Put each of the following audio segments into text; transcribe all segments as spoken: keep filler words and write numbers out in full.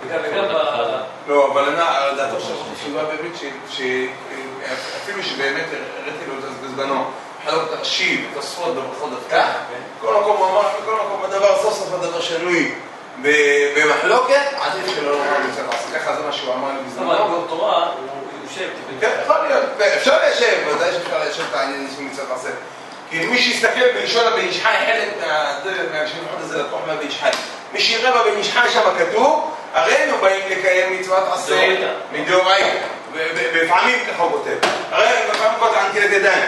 לא, אבל אני, דעתו של חשיבה באמת שאפילו שבאמת הראיתי לו את בזמנו, חלוק את הראשי ותוספות בברכות דווקא, כל מקום הוא אמר, כל מקום הדבר, סוף סוף הדבר שנוי במחלוקת, עדיף שלא לומר מצד עשה, ככה זה מה שהוא אמר לי בזמנו. אבל בתורה הוא יושב. כן, יכול להיות, אפשר ליישב, ודאי שאפשר ליישב את העניין של מצד עשה. כי מי שיסתכל בלשון הבן איש חי, חלק מהאנשים לפחות הזה לקוח מהבן איש חי. מי שיראה בבן איש חי שם כתוב, הרי הם באים לקיים מצוות עשה מדאורייתא. ולפעמים ככה הוא כותב. הרי לפעמים הוא כותב על נטילת ידיים.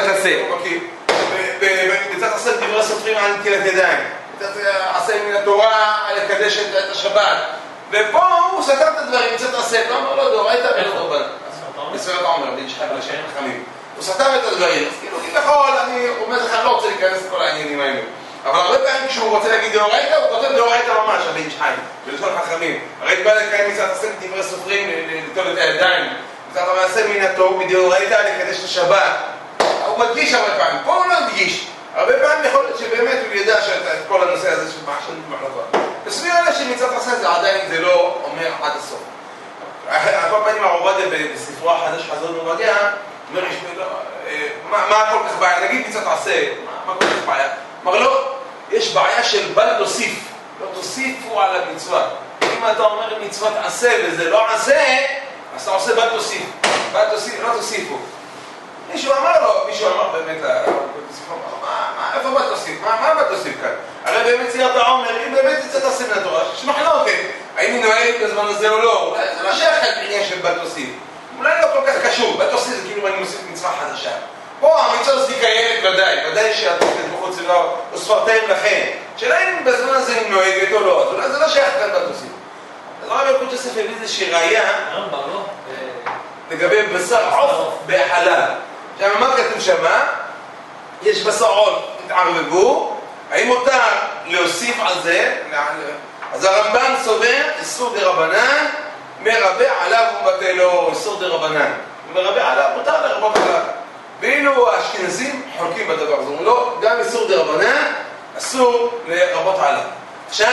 במצוות עשה דברי סופרים על נטילת ידיים. מצוות עשה מן התורה לקדש את השבת. ופה הוא סתר את הדברים, מצוות עשה, לא אמר לו דאורייתא ולא דרבנן. בספירת העומר, בן איש חי ולשם חכמים. הוא סתר את הדברים, אז כאילו כביכול, אני אומר לך, אני לא רוצה להיכנס לכל העניינים האלו. אבל הרבה פעמים כשהוא רוצה להגיד דאורייתא, הוא כותב דאורייתא ממש, הבן איש חי, ולשון חכמים. הרי בא לקיים מצוות עשה דברי סופרים, ליטול את הידיים, מצוות עשה מן התורה, מדאורייתא לקדש את השבת. הוא מדגיש הרבה פעמים, פה הוא לא מדגיש. הרבה פעמים יכול להיות שבאמת הוא ידע שאת כל הנושא הזה של מחשבים במחלקות. בסביר עליה שמצוות עשה זה עדיין, זה לא אומר עד הסוף. הרבה פעמים הרובדיה בספרו החדש חזון עובדיה, אומר, מה כל כך בעיה? נגיד מצוות עשה, מה כל כך בעיה? אמר לו, יש בעיה של בל תוסיף, לא תוסיפו על המצווה. אם אתה אומר מצוות עשה וזה לא עשה, אז אתה עושה בל תוסיף, בל תוסיף, לא תוסיפו. מישהו אמר לו, מישהו אמר באמת, איפה בל תוסיף? מה בל תוסיף כאן? הרי באמת סיירת העומר, היא באמת מצוות עשה מן התורה, שמחלוקת, האם היא נוהגת בזמן הזה או לא? אולי זה לא שייך בעניין של בל תוסיף. אולי לא כל כך קשור, בל תוסיף זה כאילו אני מוסיף מצווה חדשה. פה המצווה הזאת קיימת ודאי, ודאי שהתוכנית בחוץ שלו וספרתיים לכם. שאלה אם בזמן הזה היא נוהגת או לא, אז אולי זה לא שייך כאן בל תוסיף. אז רבי ילקוט יוסף הביא איזושהי ראיה לגבי בשר עוף בחלב. עכשיו, מה כתוב שמה? יש בשר עוף, התערבבו, האם מותר להוסיף על זה? אז הרמב"ם סובר, איסור דרבנן, מרבה עליו ובטלו, איסור דרבנן. מרבה עליו, מותר לרבות עליו. ואילו האשכנזים חולקים בדבר הזה, אומרים לו, גם איסור דרבנן, אסור לרבות עליו. עכשיו,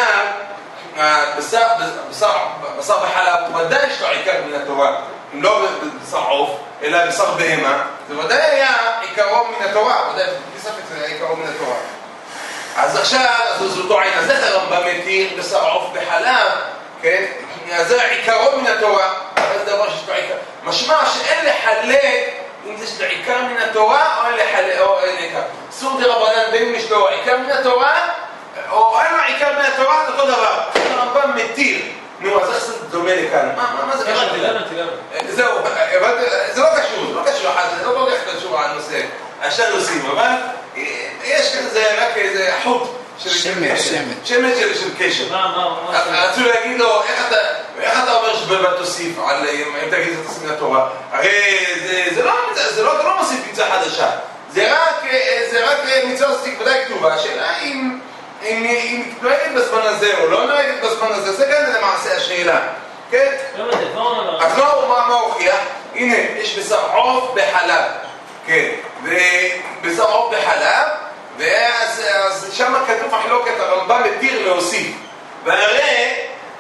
בשר בחלב הוא ודאי יש לו עיקר מן התורה, אם לא בשר עוף, אלא בשר בהמה, זה ודאי היה עיקרו מן התורה, ודאי בספק זה היה עיקרו מן התורה. אז עכשיו, אז אותו עין הזה הרמב"ם מתיר בשר עוף בחלב, כן? אז זה עיקרו מן התורה, זה דבר שיש לו עיקר. משמע שאין לחלק אם זה של עיקר מן התורה או אין לחלק, או אין עיקר. אסור דרבנן בין אם יש לו עיקר מן התורה, או אין לו עיקר מן התורה, זה אותו דבר. הרמב"ם מתיר. נו, אז איך זה דומה לכאן? מה זה קשור? זהו, זה לא קשור, זה לא קשור, זה לא הולך קשור על נושא. השאר נושאים, אבל יש כאן רק איזה חוט של שמץ, שמץ של קשר. רצו להגיד לו, איך אתה אומר שבאמת תוסיף על, אם תגיד את תוסיף לתורה? הרי זה לא מוסיף מצווה חדשה, זה רק מצווה עשיק ודאי כתובה, השאלה אם היא נוהגת בזמן הזה או לא נוהגת בזמן הזה, זה כאן למעשה השאלה, כן? אז מה הוכיח? הנה, יש בשר עוף בחלב, כן, ובשר עוף בחלב, ואז שם כתוב מחלוקת, הרמב"ם מתיר להוסיף, והרי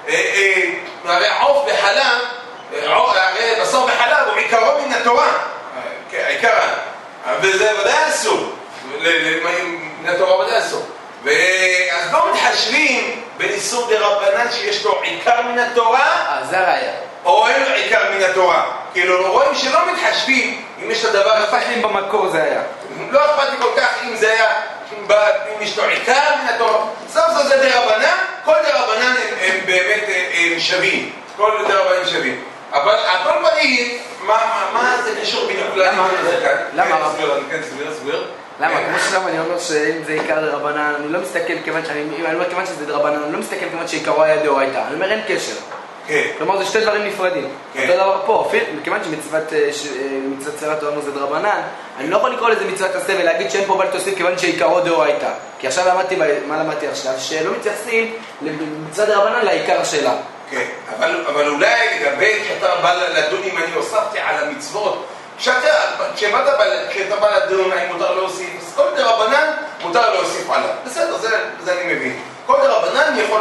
עוף בחלב, הרי בשר בחלב הוא עיקרו מן התורה, עיקרה, וזה ודאי אסור, מן התורה ודאי אסור. ואז לא מתחשבים בין איסור דרבנן שיש לו עיקר מן התורה, זה ראיה. או אין לו עיקר מן התורה. כאילו רואים שלא מתחשבים אם יש לדבר... לא אכפת לי במקור זה היה. לא אכפת לי כל כך אם זה היה, אם יש לו עיקר מן התורה. סוף סוף זה דרבנן, כל דרבנן הם באמת שווים. כל דרבנן שווים. אבל הכל פנים, מה זה קשור בדיוק לעניין הזה כאן? למה? כן, סביר, סביר. למה? כמו שלמה אני אומר שאם זה עיקר דרבנן, אני לא מסתכל כיוון שאני, אם אני אומר כיוון שזה דרבנן, אני לא מסתכל כיוון שעיקרו היה דאורייתא. אני אומר אין קשר. כלומר זה שתי דברים נפרדים. אותו דבר פה, מכיוון שמצוות צרת עולמו זה דרבנן, אני לא יכול לקרוא לזה מצוות עשה ולהגיד שאין פה בל תוסיף כיוון שעיקרו דאורייתא. כי עכשיו למדתי, מה למדתי עכשיו? שלא מתייחסים למצוות דרבנן לעיקר שלה. כן, אבל אולי לגבי כשאתה בא לדון אם אני הוספתי על המצוות, כשאתה בא לדון האם מותר להוסיף, אז כל דרבנן מותר להוסיף עליו. בסדר, זה אני מבין. כל דרבנן יכול להוסיף.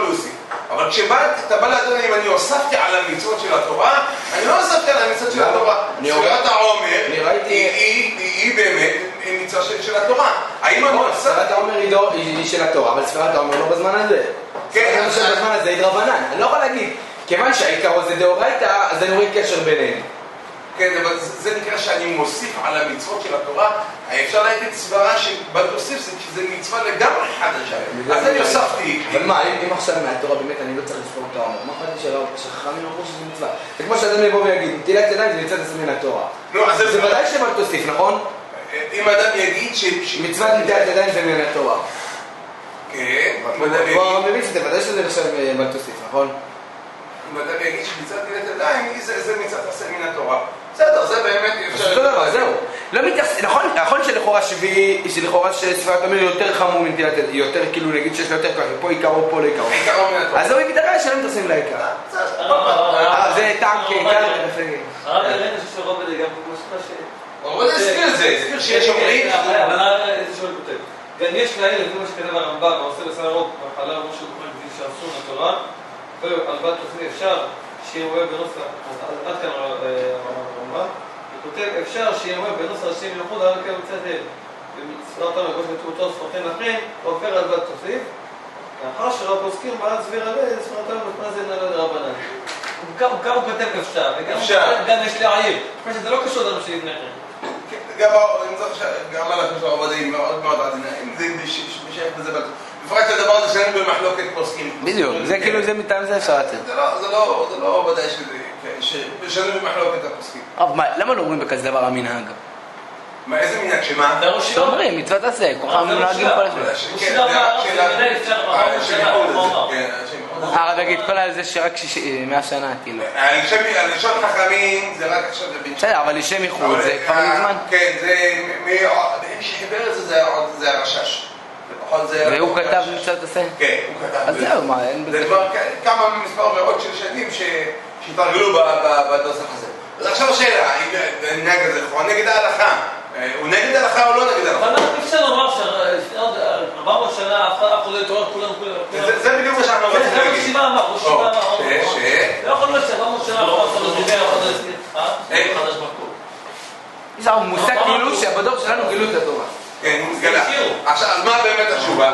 אבל כשאתה בא לדון אם אני הוספתי על המצוות של התורה, אני לא הוספתי על המצוות של התורה. ספירת העומר היא באמת מצווה של התורה. האם אני הוספתי? ספירת העומר היא של התורה, אבל ספירת העומר לא בזמן הזה. כן, בזמן הזה היא דרבנן. אני לא יכול להגיד, כיוון שהעיקרו זה דאורייתא, אז אני רואה קשר ביניהם. כן, אבל זה נקרא שאני מוסיף על המצוות של התורה. אפשר להגיד סברה שבאת להוסיף זה כי זה מצווה לגמרי חדשה. אז אני הוספתי. אבל מה, אם עכשיו מהתורה באמת אני לא צריך לספור את העומר, מה חדש שחכמים אמרו שזה מצווה? זה כמו שאדם יבוא ויגיד, נטילת ידיים זה מצוות עשה מן התורה. זה ודאי שבאת תוסיף, נכון? אם אדם יגיד ש... מצוות נטילת ידיים זה מן התורה. כן, אם אדם יגיד... בוא מבין שזה ודאי שזה נחשב באת תוסיף, נכון? אם אדם יגיד שמצוות נטילת ידיים זה מצוות עשה מן התורה. בסדר, זה באמת אפשר... זה דבר, זהו. לא מתייחס... נכון שלכאורה שביעי, שלכאורה שספירת העומר יותר חמור מנטילת ידיים, יותר כאילו נגיד שיש לה יותר כוח, פה עיקרו, פה לא עיקרו. עיקרו מן התורה. אז זהו הגדרה שלא מתייחסים לעיקר. זה טעם כעיקר. הרב הראינו שרוב בזה גם כמו שלך ש... רוב בזה הזכיר את זה, הזכיר שיש אומרים... אבל איזה שואל כותב. גם יש כאלה, לפי מה שכתב הרמב"ם, ועושה בסדר רוב, מחלה כמו שהוא קורא לפי שאסור לתורה, ועל בת תוכני אפשר שיהיה רואה בנוסח, עד כאן הרמב"ם, וכותב אפשר שיהיה רואה בנוסח השם מלכות על כאלה מצד הל. ובספרת המקוש בתורתו ספרתן אחרים, עובר על בת תוסיף, לאחר שרב פוסקים בעד סביר עלי, ספרת המקוש מה זה נעלה לרבנן. גם הוא כותב אפשר, וגם יש לעייר. זה לא קשור לנו שלפני כן. גם על הקשר עובדים מאוד מאוד עדינים, זה משייך בזה בטוח. בפרט הדבר הזה שאין במחלוקת פוסקים. בדיוק, זה כאילו זה מטעם זה אפשר לתת. זה לא ודאי שאין במחלוקת הפוסקים. אבל למה לא אומרים בכזה דבר המנהג? מה, איזה מנהג? שמה? לא אומרים, מצוות עשה, כוחם מנהגים כל השם. אה, רב יגיד, כל זה שרק מאה שנה, כאילו. הלשון חכמים זה רק עכשיו... בסדר, אבל לשם ייחוד זה כבר מזמן. כן, זה... מי שחיבר את זה זה הרשש. והוא כתב מצוות עשה? כן, הוא כתב. אז זהו, מה, אין בזה... זה כבר כמה מספר מאות של שנים שהתרגלו בנוסח הזה. אז עכשיו השאלה, אם נגד הזה, הוא נגד ההלכה. הוא נגד ההלכה או לא נגד ההלכה? אבל אי אפשר לומר שעוד ארבע מאות שנה אף אחד לא יתעורר כולם כולם... זה בדיוק מה שאנחנו רוצים להגיד. זה רשימה אמר, הוא שימה אמר. ש... לא יכול להיות שארבע מאות שנה אף אחד לא דיבר, אף אחד לא הזכיר. אין חדש בקור. זה מושג כאילו שבדור שלנו גילו את התורה. כן, הוא גלה. עכשיו, אז מה באמת התשובה?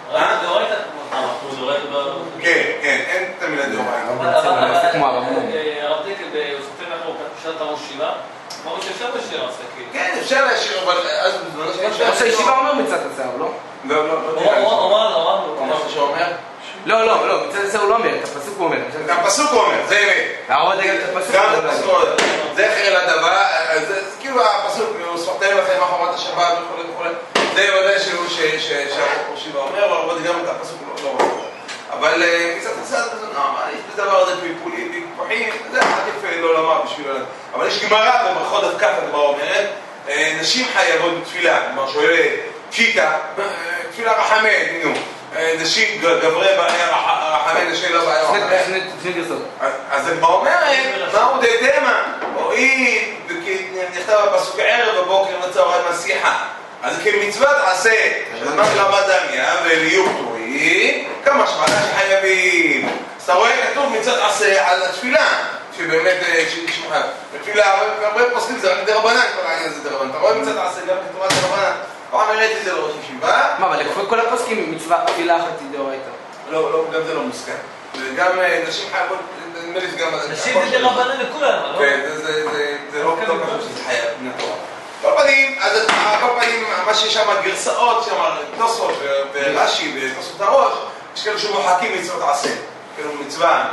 כן, כן, אין את המילה דאורייתא. זה כמו הרמב"ם. הרב דקל בסופר נחלוק, שאלת ראש שיבה, אמרו שאפשר לשיר עשה, כן, אפשר להשאיר, אבל אז בזמנו שאפשר... ראש הישיבה אומר מצוות עשה, לא? לא, לא, לא. הוא אמר, אמר לו. הוא אמר שהוא אומר? לא, לא, לא, מצוות עשה הוא לא אומר, את הפסוק הוא אומר. את הפסוק הוא אומר, זה אמת. הרב דקל את הפסוק גם את הפסוק הוא אומר. זכר לדבר, זה כאילו הפסוק, הוא ספרתם לכם אחרת השבת וכו' וכו'. זה ודאי שהוא שהראש שיבה אומר, אבל גם את הפסוק לא אומר. אבל מצוות עשה זה נורא, יש בדבר הזה פלפולים, פלפוחים, זה עדיף לא לומר בשביל לא לדעת. אבל יש גמרא בברכות דף כ' הגמרא אומרת, נשים חייבות בתפילה, כלומר שואלת פשיטה, תפילה רחמי, נו, נשים גברי בעלי רחמי, נשים לא בעלי רחמי. שני גרסות. אז הגמרא אומרת, מהו דתמה? הואיל, נכתב בפסוק ערב בבוקר לצהריים השיחה. אז כמצוות עשה, שזמן רמדניה וליהיו פטורים, כמה שמונה שחייבים. אז אתה רואה כתוב מצוות עשה על התפילה, שבאמת שמחייב. בתפילה, הרבה פוסקים זה רק דרבנן, כל העניין הזה דרבנן. אתה רואה מצוות עשה גם כתובת דרבנן. פעם הראיתי את זה לראש ישיבה. מה, אבל לפחות כל הפוסקים מצווה תפילה אחת היא דאורייתא. לא, לא, גם זה לא מוסכם. וגם נשים חייבות, נדמה לי שגם... נשים זה דרבנן לכולם, לא? כן, זה לא כתוב שזה חייב, נתורה. כל פנים, אז כל פנים, מה שיש שם גרסאות, שם תוספות ורש"י ותוספות הראש, יש כאלה שמוחקים מצוות עשה, כאילו מצווה,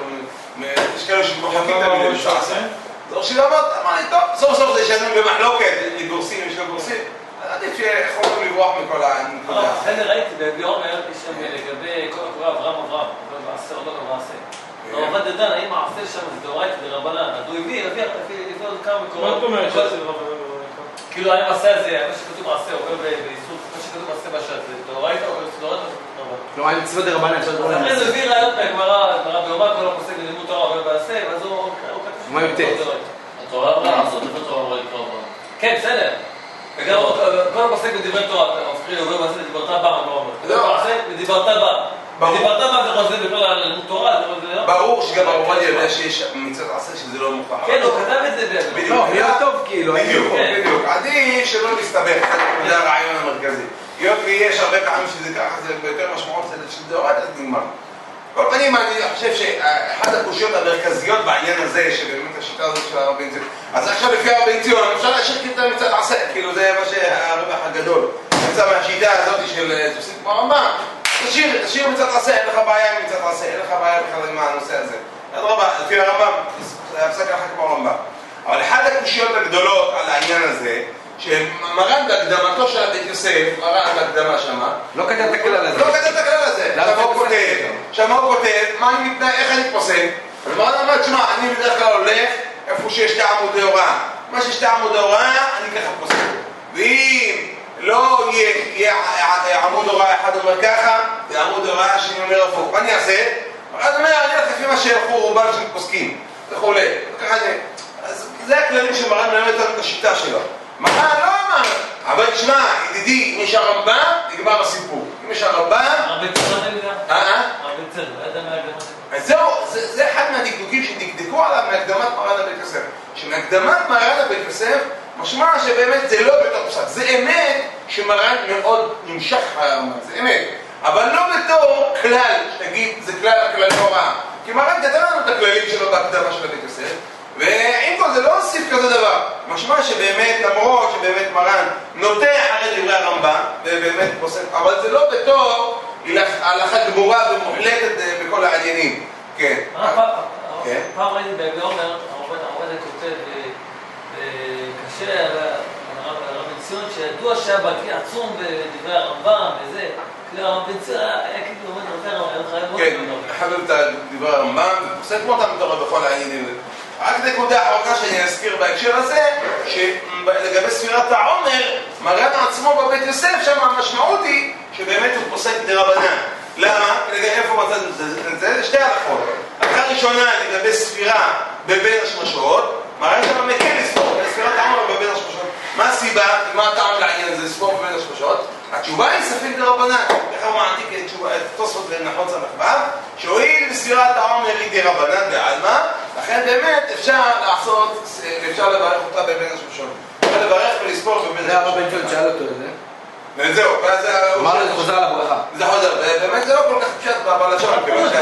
יש כאלה שמוחקים את המילה מצוות עשה. זה ראשי ואמרת, אמר לי, טוב, סוף סוף זה ישנו במחלוקת, גורסים, יש כאלה גורסים, עדיף שיכולים לברוח מכל הנקודה. אחרי ראיתי, בביורם היה שם לגבי כל הקורא אברהם אברהם, ועשה או לא גם ועשה. לא עובד לדן, האם העשה שם זה דאורייתא דרבנן, אז הוא הביא, הביא עוד כמה מקורות. מה זאת אומרת שעשה דרבנן? כאילו האם עשה את זה, מה שכתוב מעשה, עובר באיסור, מה שכתוב מעשה בשעת, זה דאורייתא או דאורייתא? כלומר, עם מצוות דרבנן, אפשר לדבר על אחרי זה הביא ראיות מהגמרא, הגמרא ביומא, כל הפוסק ללימוד תורה עובר בעשה, ואז הוא כתוב מה יותר? התורה אמרה לעשות, איפה תורה אמרה לקרוא בה? כן, בסדר. וגם כל הפוסק בדברי תורה, הופכי עובר בעשה, לדיברתה בה, מה לא אומר. עובר בעשה, לדיברתה בה. דיברת מה זה חוזר בכל התורה, ברור שגם הרמב"ם יודע שיש מצוות עשה שזה לא מוכרח. כן, הוא כתב את זה בדיוק. לא, יהיה טוב כאילו. בדיוק, בדיוק. עדיף שלא להסתבך, זה הרעיון המרכזי. היות ויש הרבה פעמים שזה ככה, זה ביותר משמעות של דאורייתא, אז נגמר. כל פנים, אני חושב שאחת הקושיות המרכזיות בעניין הזה, שבאמת השיטה הזאת של הרב בן ציון, אז עכשיו לפי הרב בן ציון, אפשר להשאיר כאילו את מצוות עשה, כאילו זה מה שהרווח הגדול. נמצא מהשיטה הזאת של תוסיף כמו הרמב"ם, תשאיר, תשאיר מצוות עשה, אין לך בעיה עם מצוות עשה, אין לך בעיה בכלל עם הנושא הזה. אדרבה, לפי הרמב"ם, זה הפסק הלכה כמו הרמב"ם. אבל אחת הקושיות הגדולות על העניין הזה, שמרן בהקדמתו של בית יוסף, מרן בהקדמה שמה, לא כתב את הכלל הזה. לא כתב את הכלל הזה. שמה הוא כותב, שמה הוא כותב, מה אני מתנהל, איך אני פוסק? ומרן אמר, תשמע, אני בדרך כלל הולך איפה שיש שתי עמודי הוראה. מה שיש שתי עמודי הוראה, אני ככה פוסק. ואם לא יהיה עמוד הוראה אחד אומר ככה, ועמוד הוראה השני אומר הפוך, מה אני אעשה? מרן אומר, אני אלך לפי מה שהלכו רובם של פוסקים. וכו'. אז זה הכללים שמרן מלמד אותנו את השיטה שלו. מרן לא אמר, אבל תשמע, ידידי, אם יש הרמב"ם, נגמר הסיפור. אם יש הרמב"ם... הרב בן ציון אין גם? אה? הרב בן ציון, לא יודע מה ההקדמה שלו. אז זהו, זה אחד מהדקדוקים שדקדקו עליו מהקדמת מרן הבית יוסף. שמהקדמת מרן הבית יוסף, משמע שבאמת זה לא בתור פסק. זה אמת שמרן מאוד נמשך הרמב"ם, זה אמת. אבל לא בתור כלל, שתגיד, זה כלל הכלל הוראה. כי מרן כתב לנו את הכללים שלו בהקדמה של הבית יוסף. ועם כל זה לא הוסיף כזה דבר. משמע שבאמת, למרות שבאמת מרן נוטה אחרי דברי הרמב"ם, ובאמת פוסק, אבל זה לא בתור הלכה גמורה ומוחלטת בכל העניינים. כן. פעם ראיתי בגאומר, הרמב"ם כותב, קשה הרב בן ציון, שידוע שהיה בקיא עצום בדברי הרמב"ם וזה, כאילו הרב בן ציון היה כאילו אומר, כן, חבר את דברי הרמב"ם, ופוסק אותם בכל העניינים. רק נקודה אחרונה שאני אזכיר בהקשר הזה, שלגבי ספירת העומר, מרן עצמו בבית יוסף, שם המשמעות היא שבאמת הוא פוסק דרבנן. למה? לגבי איפה מצאנו את זה? זה שתי הלכות. הלכה ראשונה לגבי ספירה בבין השמשות, מרן שם מקל לספור, ספירת העומר בבין השמשות. מה הסיבה? מה הטעם לעניין הזה לספור בבין השמשות? התשובה היא ספק דרבנן. איך הוא מעתיק את תוספות לנחון סמכבב? שהואיל בספירת העומר היא דרבנן בעלמא, לכן באמת אפשר לעשות, אפשר לברך אותה בבין השמשות. אפשר לברך ולספור בבין השמשות. זה הרב בן ציון שאל אותו את זה. וזהו, ואז זה... אמר לו, זה חוזר על הברכה. זה חוזר, באמת זה לא כל כך פשט בלשון.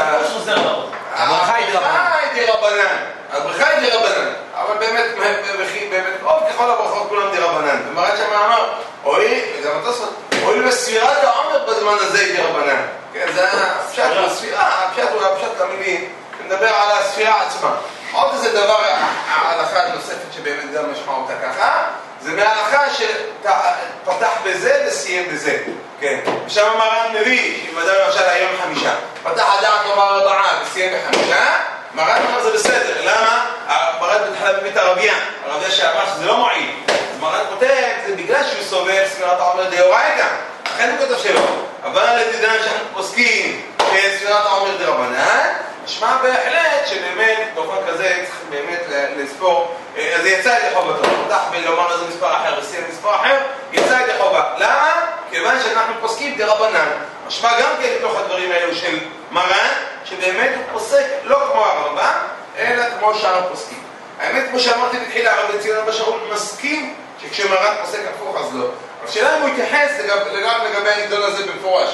הברכה היא דרבנן. הברכה היא דרבנן. אבל באמת, באמת, עוד ככל הברכות כולם דרבנן. ומרן שם אמר, אוי, וגם התוספות, אוי בספירת העומר בזמן הזה היא דרבנן. כן, זה הפשט בספירה, הפשט הוא הפשט המילים, נדבר על הספירה עצמה. עוד איזה דבר, ההלכה הנוספת שבאמת גם משמע אותה ככה, זה מההלכה שפתח בזה וסיים בזה. כן. ושם מרן מביא, שאם אדם למשל היום חמישה, פתח הדעת לומר ארבעה וסיים בחמישה, מרן אומר זה בסדר. למה? מרן בתחילה בבית הרביע, הרביע שאמר שזה לא מועיל. אז מרן כותב, זה בגלל שהוא סובר ספירת העומר דאורייתא. לכן הוא כותב שלא. אבל לדען שאנחנו פוסקים ספירת העומר דרבנן, נשמע בהחלט שבאמת תופעה כזה צריך באמת לספור, אז יצא את חובתו, פתח בלומר איזה מספר אחר וסיים מספר אחר, יצא את חובה. למה? כיוון שאנחנו פוסקים דרבנן. נשמע גם כן לתוך הדברים האלו של מרן, שבאמת הוא פוסק לא כמו הרמב"ם, אלא כמו שאר הפוסקים. האמת, כמו שאמרתי בתחילה, הרב בן ציון אבא שאול מסכים שכשמרן פוסק הפוך אז לא. השאלה אם הוא יתייחס לגבי הנידון הזה במפורש.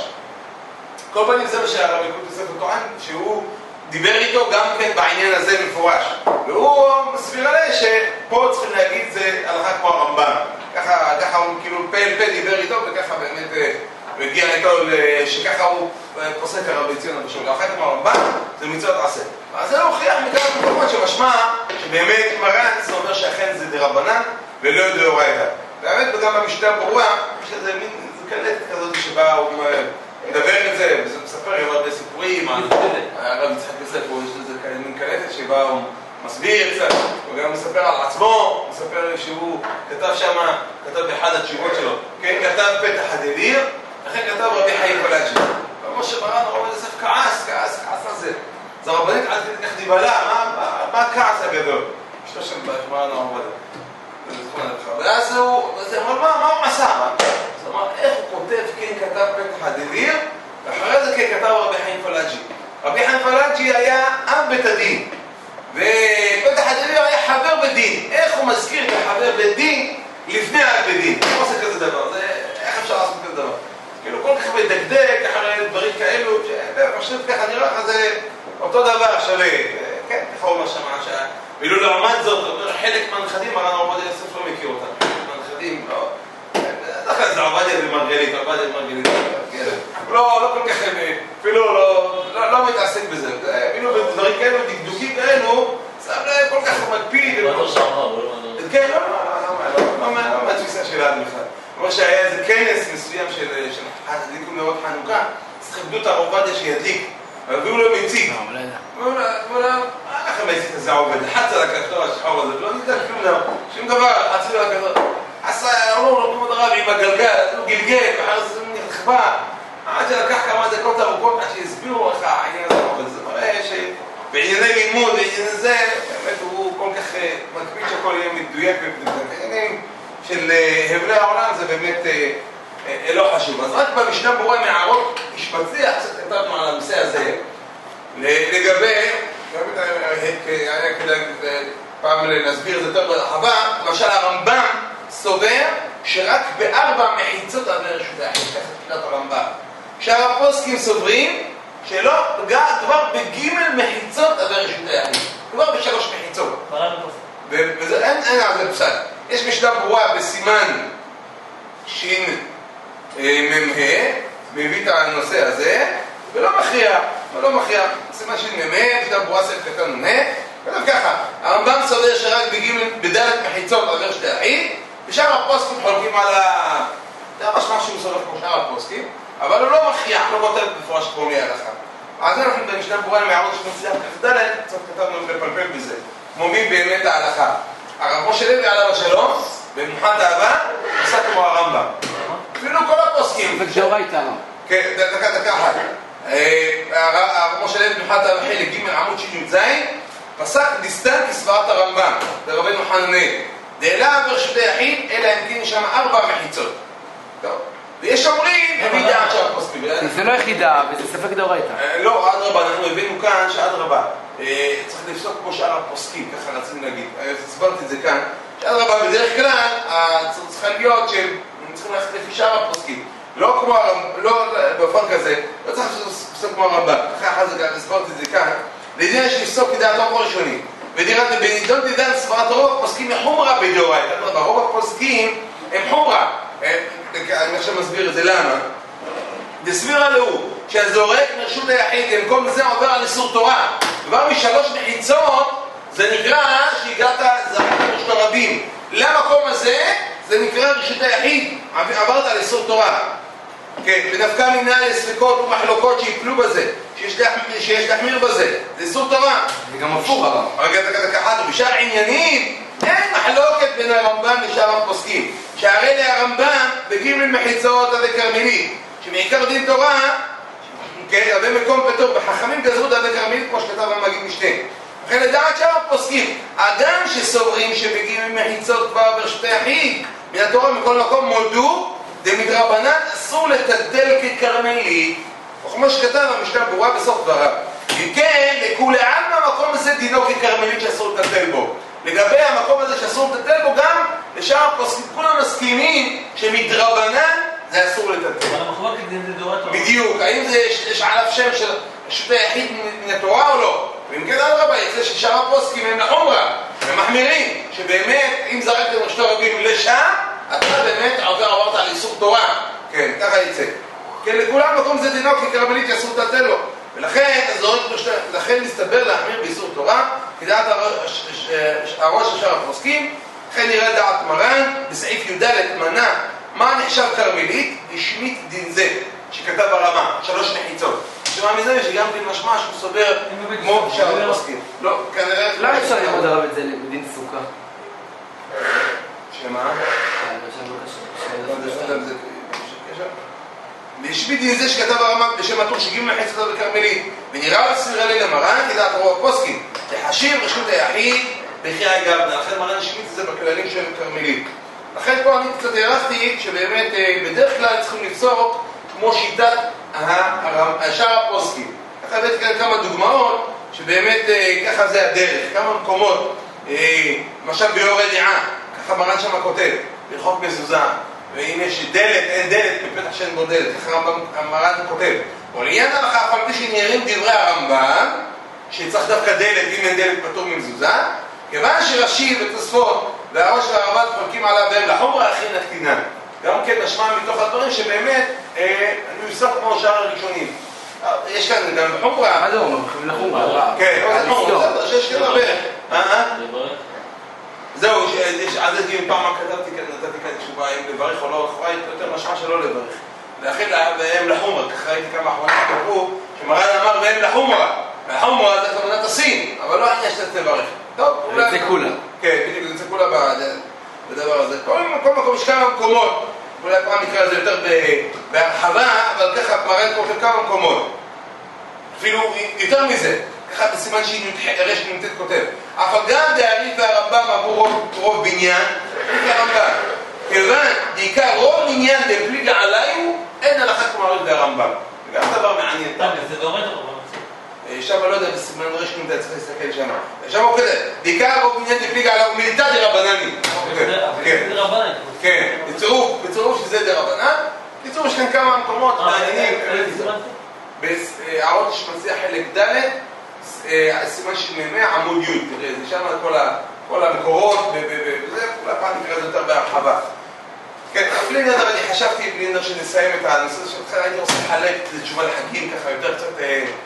כל פעמים זה מה שהרב יקוד יוסף טוען, שהוא דיבר איתו גם כן בעניין הזה מפורש. והוא מסביר עליה שפה צריכים להגיד זה הלכה כמו הרמב"ם. ככה, ככה הוא כאילו פה אל פה דיבר איתו, וככה באמת הגיע איתו שככה הוא פוסק הרב בן ציון אבא שאול. הלכה כמו הרמב"ם זה מצוות עשה. אז זה הוכיח מכמה מקומות שמשמע שבאמת מרן זה אומר שאכן זה דרבנן ולא דאורייתא. באמת וגם במשנה ברורה יש איזה מין קלטת כזאת שבה הוא מדבר את זה, וזה מספר עם הרבה סיפורים, הרב יצחק יוסף, יש לזה מין קלטת שבה הוא מסביר קצת, הוא גם מספר על עצמו, הוא מספר שהוא כתב שם, כתב באחד התשובות שלו, כן, כתב פתח הדביר, לכן כתב רבי חיים פלאג'י. כמו שמרן הרב יוסף כעס, כעס, כעס על זה. אז הרבנית עד כדי כך דיבלה, מה הכעס הגדול? אשתו של מרן הרב יוסף. ואז הוא אמר, מה הוא עשה? אז הוא אמר, איך הוא כותב, כן, כתב פתח הדביר, ואחרי זה ככתב רבי חיים פלאג'י. רבי חיים פלאג'י היה אב בית הדין, ובית הדין היה חבר בדין. איך הוא מזכיר את החבר בדין לפני אב בית דין? הוא עושה כזה דבר, זה... איך אפשר לעשות כזה דבר? כאילו כל כך מדקדק אחרי דברים כאלו, שפשוט ככה נראה לך זה אותו דבר שווה. כן, ככה הוא אומר שמה שעה. ואילו לעומת זאת, אומר, חלק מהנכדים, הרב עובדיה יוסף לא מכיר אותם. מהנכדים, לא... דווקא זה עובדיה ומרגלית, עובדיה ומרגלית. לא, לא כל כך, אפילו לא מתעסק בזה. אפילו בדברים כאלו, דקדוקים כאלו, שם להם כל כך מקפיד. מה אתה שם? כן, לא, לא, לא מהתפיסה של עד בכלל. כמו שהיה איזה כנס מסוים של הדליקו נרות חנוכה, אז כבדו את הרב עובדיה שידליק. והביאו לו מציג. ואומרו לה, מה לכם מציג הזה עובד? חצה לכתור השחור הזה, ולא ניתן כלום נאו. שום דבר, חצה לכתור. עשה, אמרו לו, כמו דרב עם הגלגל, הוא גלגל, ואחר זה נכבה. עד שלקח כמה דקות ארוכות, עד שהסבירו לך העניין הזה עובד. זה מראה שבענייני לימוד, בענייני זה, באמת הוא כל כך מקפיד שהכל יהיה מדויק ובעניינים של הבלי העולם, זה באמת לא חשוב. אז רק במשנה ברורה מערות משפטי, קצת כתבנו על הנושא הזה, לגבי, היה כדאי פעם להסביר את זה יותר ברחבה, למשל הרמב"ם סובר שרק בארבע מחיצות עד לרשות היחיד, ככה תקראת הרמב"ם. שהרפוסקים סוברים שלא, כבר בגימל מחיצות עד לרשות היחיד, כבר בשלוש מחיצות. וזה, אין, אין על זה פסק. יש משנה ברורה בסימן שין ממה, מביא את הנושא הזה, ולא מכריע, ולא מכריע. סימן שין ממה, משנה ברורה ספר קטן ממה, וכתוב ככה, הרמב"ם סובר שרק בגימל בדלת מחיצות עד לרשות היחיד, ושאר הפוסקים חולקים על ה... זה ממש משהו סובר כמו שאר הפוסקים, אבל הוא לא מכריע, לא כותב בפורש קרומי ההלכה. אז אנחנו במשנה ברורה מערות שמוציאה כ"ד, קצת כתבנו לפלפל בזה. כמו מי באמת ההלכה. הרב משה לוי עליו השלום, במנוחת אהבה, עושה כמו הרמב"ם. אפילו כל הפוסקים. ודאורייתא. כן, דקה, דקה אחת. הרב משה לוי במנוחת אהבה חלק ג' עמוד שישים י"ז, פסק דיסטן כסברת הרמב"ם, ברבנו חננאל. דאלה ברשות היחיד, אלא אם כן שם ארבע מחיצות. טוב. ויש אומרים, מביא דעת של הפוסקים. זה לא יחידה, וזה ספק דאורייתא. לא, אדרבה, אנחנו הבאנו כאן שאדרבה. צריך לפסוק כמו שאר הפוסקים, ככה רצינו להגיד. הסברתי את זה כאן. שאדרבה, בדרך כלל, צריכה להיות שהם צריכים ללכת לפי שאר הפוסקים. לא כמו, לא באופן כזה, לא צריך לפסוק כמו הרמב"ם. אחרי אחת הסברתי את זה כאן. לעניין שלפסוק כדעת רוב הראשוני. ובנידון דידן סברת רוב הפוסקים מחומרה בדאורייתא. אדרבה, רוב הפוסקים הם חומרה. אני עכשיו מסביר את זה למה. דסבירה לאו, שהזורק מרשות היחיד במקום זה עובר על איסור תורה. כבר משלוש מחיצות זה נקרא שהגעת זרקת מרשות הרבים. למקום הזה זה נקרא רשות היחיד, עברת על איסור תורה. כן, ודווקא מנהל לספקות ומחלוקות שיפלו בזה, שיש להחמיר בזה, זה איסור תורה. זה גם הפוך הרב. רגע, דקה, דקה אחת, ובשאר עניינים אין מחלוקת בין הרמב"ם לשאר הפוסקים. שהרי להרמב"ם בגימל מחיצות עד כרמלית, שמעיקר דין תורה, כן, הרבה מקום פטור, בחכמים גזרו עד כרמלית, כמו שכתב המגיד משנה. לכן לדעת שאר הפוסקים, אדם שסוברים שבגימל מחיצות כבר ברשות היחיד, מן התורה מכל מקום מולדו, דמדרבנן אסור לטלטל ככרמלית, וכמו שכתב המשנה ברורה בסוף דבריו. אם כן, לכולי עלמא המקום הזה דינו ככרמלית שאסור לטלטל בו. לגבי המקום הזה שאסור לטלטל בו, גם לשאר הפוסקים כולם מסכימים שמדרבנן זה אסור לטלטל. אבל המחלוקת זה דאורייתא. בדיוק, האם זה יש עליו שם של רשות היחיד מן התורה או לא? ואם כן אדרבה, יצא ששאר הפוסקים הם לחומרה, הם מחמירים, שבאמת אם זרקתם רשות הרבים לשם, אתה באמת עובר עברת על איסור תורה. כן, ככה יצא. כן, לכולם מקום זה דינו ככרמלית שאסור לטלטל לו. ולכן, לכן מסתבר להחמיר באיסור תורה, כדעת הראש של שאר הפוסקים, לכן נראה דעת מרן, בסעיף י"ד מנה, מה נחשב כרמלית? רשמית דין זה, שכתב הרמה, שלוש מחיצות. שמה מזה שגם דין משמע שהוא סובר כמו שאר הפוסקים. לא, כנראה... למה אפשר ללמוד הרב את זה לדין סוכה? שמה? רשמית דין זה שכתב הרמה בשם הטור שגימל מחיצות בכרמלית, ונראה לסבירה לי למרן כדעת רוב הפוסקים, תחשיב רשות היחיד בחיי גבנה. לכן מרן השמיט את זה בכללים של כרמלית. לכן פה אני קצת הערכתי שבאמת בדרך כלל צריכים לפסוק כמו שיטת שאר הפוסקים. ככה הבאתי כאן כמה דוגמאות שבאמת ככה זה הדרך, כמה מקומות, למשל ביור ידיעה, ככה מרן שם כותב, לרחוק מזוזה, ואם יש דלת, אין דלת, בפתח שאין בו דלת, ככה מרן כותב. ולעניין ההלכה, אף על פי שנראים דברי הרמב"ם, שצריך דווקא דלת, אם אין דלת פטור ממזוזה, כיוון שרש"י ותוספות והראש והרמב"ם חולקים עליו והם לחומרה הכי נקטינה. גם כן נשמע מתוך הדברים שבאמת, אני מסוף כמו שאר הראשונים. יש כאן גם חומרה. מה זה אומר? לחומרה. כן, זה חומרה, שיש כאן הרבה. זהו, עד הדיון פעם כתבתי כאן, נתתי כאן תשובה אם לברך או לא, לכאורה יותר משמע שלא לברך. ואחרי והם לחומרה, ככה ראיתי כמה אחרונים כתבו, שמרן אמר והם לחומרה. והחומרה זה כמונת הסין, אבל לא העניין שאתה תברך. טוב, אולי... זה כולה. כן, בדיוק, זה כולה בדבר הזה. כל מקום יש כמה מקומות, אולי פעם נקרא לזה יותר בהרחבה, אבל ככה מרן פה כמה מקומות. אפילו יותר מזה, ככה בסימן שהיא רש נמתת כותב. אבל גם דאריף והרמב"ם עבור רוב בניין, דאריף והרמב"ם. כיוון, בעיקר רוב בניין דפליגה עליו, אין הלכה כמו אריף והרמב"ם. זה גם דבר מעניין. טוב, זה דורת הרמב"ם. שם לא יודע, בסימן רש נמתת צריך להסתכל שם. שם הוא כזה, בעיקר רוב בניין דפליגה עליו, מיליטה דרבנני. זה רבנן. כן, בצירוף שזה דרבנן. בצירוף יש כאן כמה מקומות מעניינים. בהערות שמציע חלק ד' הסימן של מימי עמוד י', תראה, זה שם כל המקורות, וזה כולה פעם נקרא זה יותר בהרחבה. כן, בלי נדר, אני חשבתי בלי נדר שנסיים את הנושא שלך, הייתי רוצה לחלק תשובה לחגים ככה, יותר קצת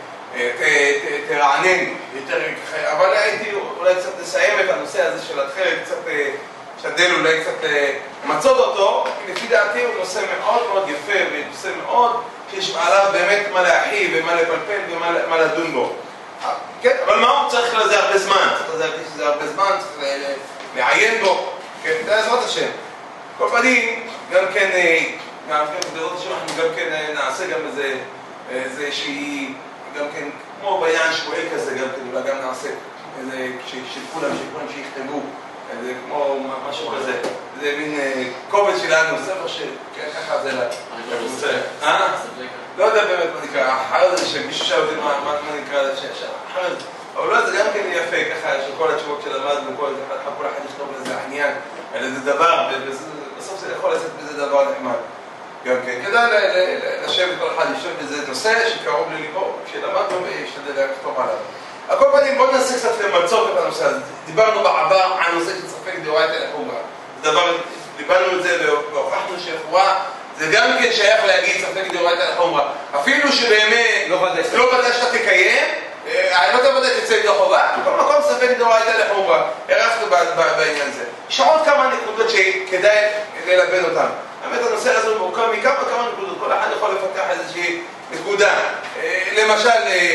תרענן, יותר ככה, אבל הייתי אולי קצת נסיים את הנושא הזה של התחילת, קצת שדל אולי קצת מצוד אותו, כי לפי דעתי הוא נושא מאוד מאוד יפה ונושא מאוד שיש מעליו באמת מה להחי ומה לפלפל ומה לדון בו. כן, אבל מה הוא צריך לזה הרבה זמן? צריך לזה הרבה זמן, צריך לעיין בו. כן, זה עזרת השם. כל פנים, גם כן, גם כן, בעזרת השם אנחנו גם כן נעשה גם איזה שהיא, גם כן, כמו בעניין שפועל כזה, גם כן, אולי גם נעשה איזה, של כולם, של כולם שיכתבו, זה כמו משהו כזה. זה מין קובץ שלנו, ספר שככה זה לקבוצה. אה? לא יודע באמת מה נקרא, אחר זה שמישהו שאל אותי מה נקרא לזה, אחר זה. אבל לא, זה גם כן יפה, ככה, של כל התשובות שלמדנו, כל אחד יכתוב לזה עניין, על איזה דבר, ובסוף זה יכול לעשות בזה דבר נחמד. גם כן, כדאי לשבת כל אחד, לשבת בזה נושא שקרוב לליבו, כשלמדנו וישתדל לכתוב עליו. על כל פנים, בואו ננסה קצת למצות את הנושא הזה. דיברנו בעבר על נושא של ספק דאורייתא לחומרא. זה דבר, דיברנו את זה והוכחנו שלכאורה זה גם כן שייך להגיד ספק דאורייתא לחומרא. אפילו שבאמת לא ודאי שאתה תקיים, לא תוודא תצא ידי חובה, בכל מקום ספק דאורייתא לחומרא. הרחנו בעניין זה. יש עוד כמה נקודות שכדאי ללבן אותן. באמת הנושא הזה מורכב מכמה כמה נקודות, כל אחד יכול לפתח איזושהי נקודה. למשל,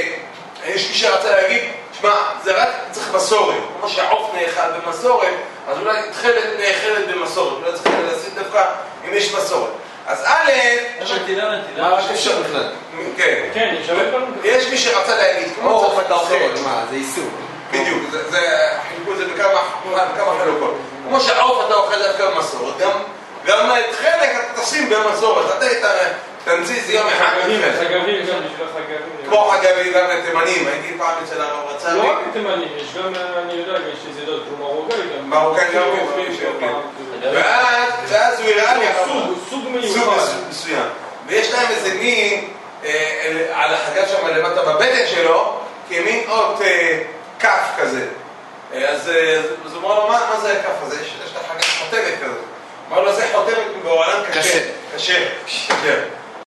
יש מי שרצה להגיד, שמע, זה רק צריך מסורת, כמו שהעוף נאכל במסורת, אז אולי תחלת נאכלת במסורת, אולי צריך להסיד דווקא אם יש מסורת. אז א', מה רק אפשר בכלל? כן, כן, יש מי שרצה להגיד, כמו עוף אתה אוכל, מה, זה איסור. בדיוק, חילקו את זה בכמה חלוקות. כמו שהעוף אתה אוכל דווקא במסורת, גם את חלק אתה תשים במסורת, אתה תמציא זה יום אחד. חגבים גם, בשביל חגבים. כמו חגבים גם לתימנים, הייתי פעם אצל הרב רצה. לא רק לתימנים, יש גם, אני יודע, יש איזה דוד, הוא מרוקאי גם. מרוקאי גם, ואז הוא הראה לי סוג מסוים. ויש להם איזה מין, על החגב שם למטה בבטן שלו, כמין אות כף כזה. אז הוא אומר לו, מה זה הכף הזה? יש את החגב חותמת כזה. אמר לו, זה חותמת בעולם קשה. קשה. קשה.